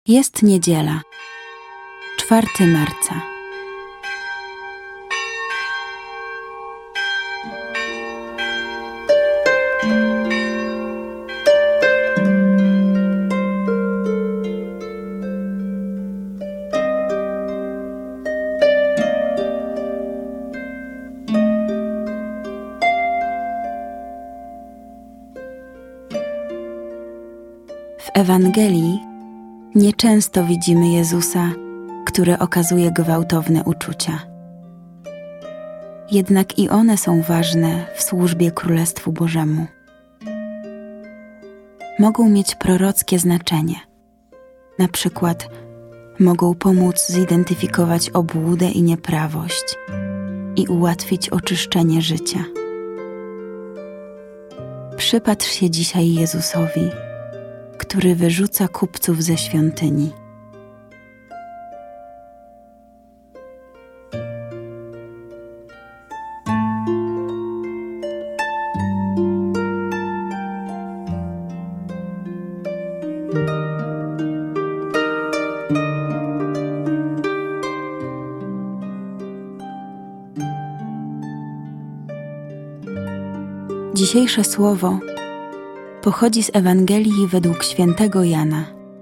Jest niedziela, 4 marca. W Ewangelii nieczęsto widzimy Jezusa, który okazuje gwałtowne uczucia. Jednak i one są ważne w służbie Królestwu Bożemu. Mogą mieć prorockie znaczenie. Na przykład mogą pomóc zidentyfikować obłudę i nieprawość i ułatwić oczyszczenie życia. Przypatrz się dzisiaj Jezusowi, który wyrzuca kupców ze świątyni. Dzisiejsze słowo pochodzi z Ewangelii według świętego Jana.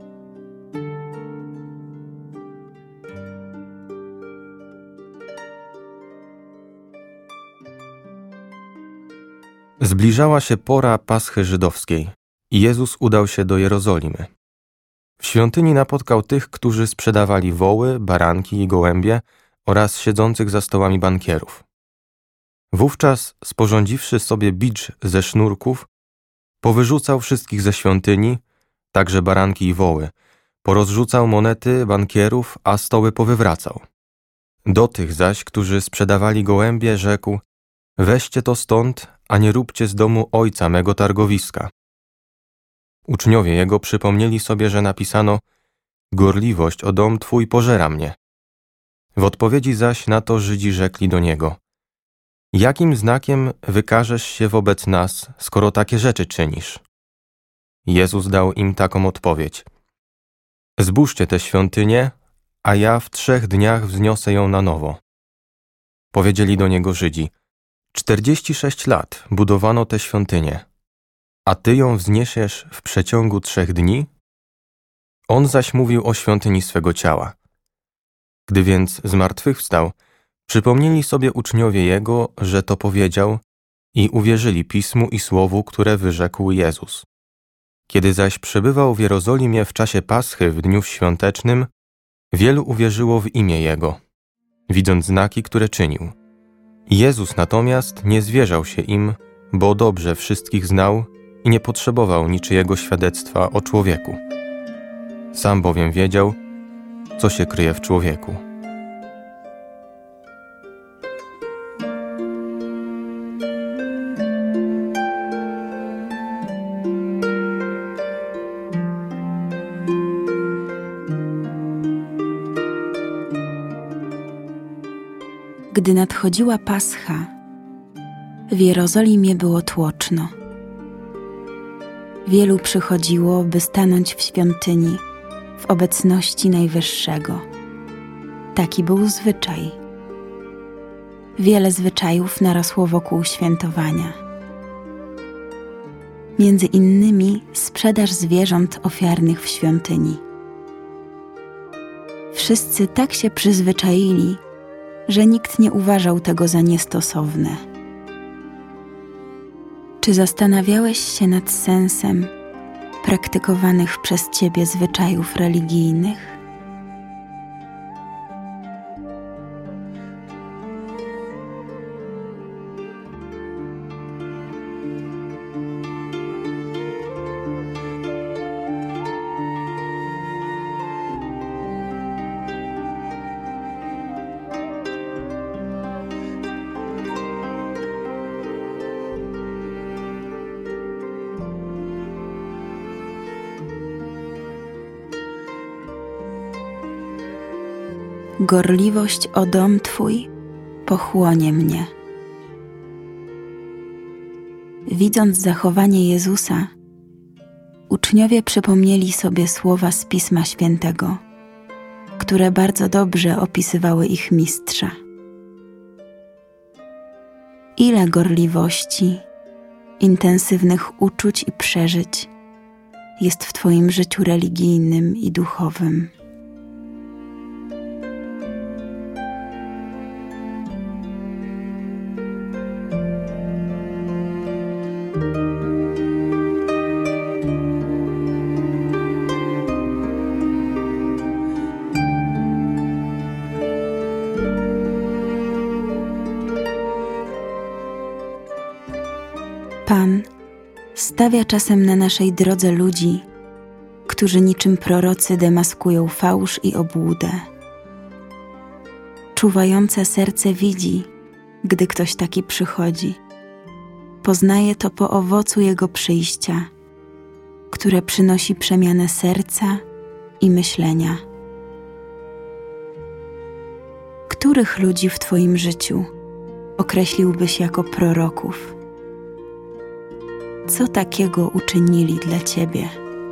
Zbliżała się pora Paschy żydowskiej i Jezus udał się do Jerozolimy. W świątyni napotkał tych, którzy sprzedawali woły, baranki i gołębie oraz siedzących za stołami bankierów. Wówczas, sporządziwszy sobie bicz ze sznurków, powyrzucał wszystkich ze świątyni, także baranki i woły, porozrzucał monety bankierów, a stoły powywracał. Do tych zaś, którzy sprzedawali gołębie, rzekł: weźcie to stąd, a nie róbcie z domu ojca mego targowiska. Uczniowie jego przypomnieli sobie, że napisano: gorliwość o dom twój pożera mnie. W odpowiedzi zaś na to Żydzi rzekli do niego: jakim znakiem wykażesz się wobec nas, skoro takie rzeczy czynisz? Jezus dał im taką odpowiedź: zbóżcie tę świątynię, a ja w 3 dniach wzniosę ją na nowo. Powiedzieli do niego Żydzi: 46 lat budowano tę świątynię, a ty ją wzniesiesz w przeciągu 3 dni? On zaś mówił o świątyni swego ciała. Gdy więc zmartwychwstał, przypomnieli sobie uczniowie Jego, że to powiedział, i uwierzyli Pismu i Słowu, które wyrzekł Jezus. Kiedy zaś przebywał w Jerozolimie w czasie Paschy w dniu świątecznym, wielu uwierzyło w imię Jego, widząc znaki, które czynił. Jezus natomiast nie zwierzał się im, bo dobrze wszystkich znał i nie potrzebował niczyjego świadectwa o człowieku. Sam bowiem wiedział, co się kryje w człowieku. Gdy nadchodziła Pascha, w Jerozolimie było tłoczno. Wielu przychodziło, by stanąć w świątyni w obecności Najwyższego. Taki był zwyczaj. Wiele zwyczajów narosło wokół świętowania. Między innymi sprzedaż zwierząt ofiarnych w świątyni. Wszyscy tak się przyzwyczaili, że nikt nie uważał tego za niestosowne. Czy zastanawiałeś się nad sensem praktykowanych przez Ciebie zwyczajów religijnych? Gorliwość o dom Twój pochłonie mnie. Widząc zachowanie Jezusa, Uczniowie przypomnieli sobie słowa z Pisma Świętego, które bardzo dobrze opisywały ich mistrza. Ile gorliwości, intensywnych uczuć i przeżyć jest w Twoim życiu religijnym i duchowym. Pan stawia czasem na naszej drodze ludzi, którzy niczym prorocy demaskują fałsz i obłudę. Czuwające serce widzi, gdy ktoś taki przychodzi. Poznaje to po owocu jego przyjścia, które przynosi przemianę serca i myślenia. Których ludzi w Twoim życiu określiłbyś jako proroków? Co takiego uczynili dla Ciebie?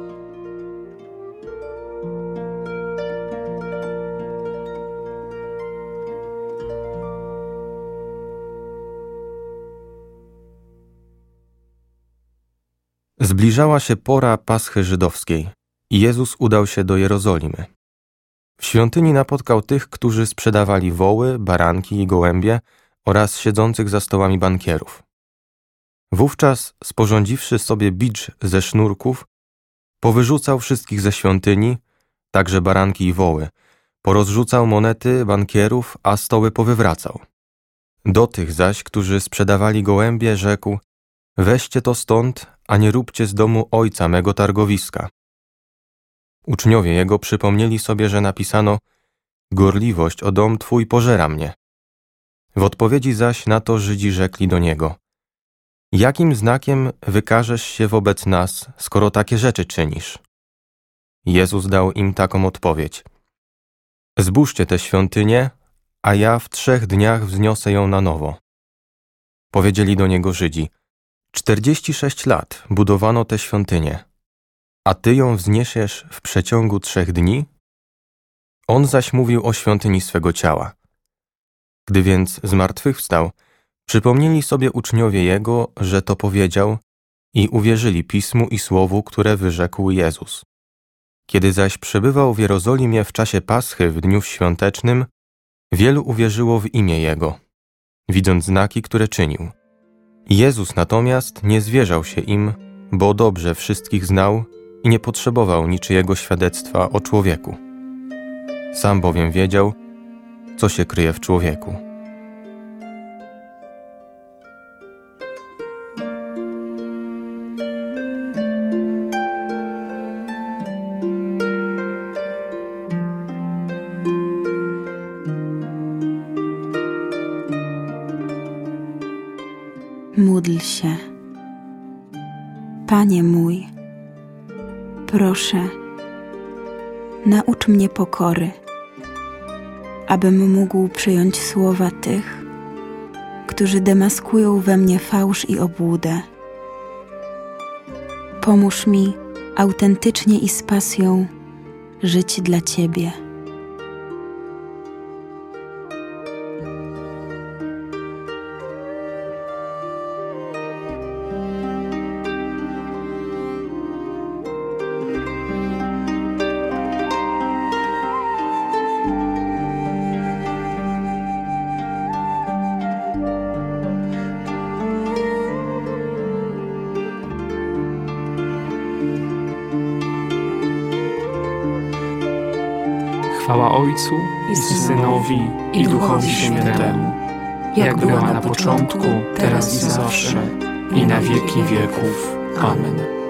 Zbliżała się pora Paschy żydowskiej i Jezus udał się do Jerozolimy. W świątyni napotkał tych, którzy sprzedawali woły, baranki i gołębie oraz siedzących za stołami bankierów. Wówczas, sporządziwszy sobie bicz ze sznurków, powyrzucał wszystkich ze świątyni, także baranki i woły, porozrzucał monety bankierów, a stoły powywracał. Do tych zaś, którzy sprzedawali gołębie, rzekł: weźcie to stąd, a nie róbcie z domu ojca mego targowiska. Uczniowie jego przypomnieli sobie, że napisano: gorliwość o dom twój pożera mnie. W odpowiedzi zaś na to Żydzi rzekli do niego: jakim znakiem wykażesz się wobec nas, skoro takie rzeczy czynisz? Jezus dał im taką odpowiedź: zbóżcie tę świątynię, a ja w 3 dniach wzniosę ją na nowo. Powiedzieli do niego Żydzi: 46 lat budowano tę świątynię, a ty ją wzniesiesz w przeciągu 3 dni? On zaś mówił o świątyni swego ciała. Gdy więc zmartwychwstał, przypomnieli sobie uczniowie Jego, że to powiedział, i uwierzyli Pismu i Słowu, które wyrzekł Jezus. Kiedy zaś przebywał w Jerozolimie w czasie Paschy w dniu świątecznym, wielu uwierzyło w imię Jego, widząc znaki, które czynił. Jezus natomiast nie zwierzał się im, bo dobrze wszystkich znał i nie potrzebował niczyjego świadectwa o człowieku. Sam bowiem wiedział, co się kryje w człowieku. Módl się. Panie mój, proszę, naucz mnie pokory, abym mógł przyjąć słowa tych, którzy demaskują we mnie fałsz i obłudę. Pomóż mi autentycznie i z pasją żyć dla Ciebie. Chwała Ojcu i Synowi i Duchowi Świętemu, jak była na początku, teraz i zawsze, i na wieki wieków. Amen.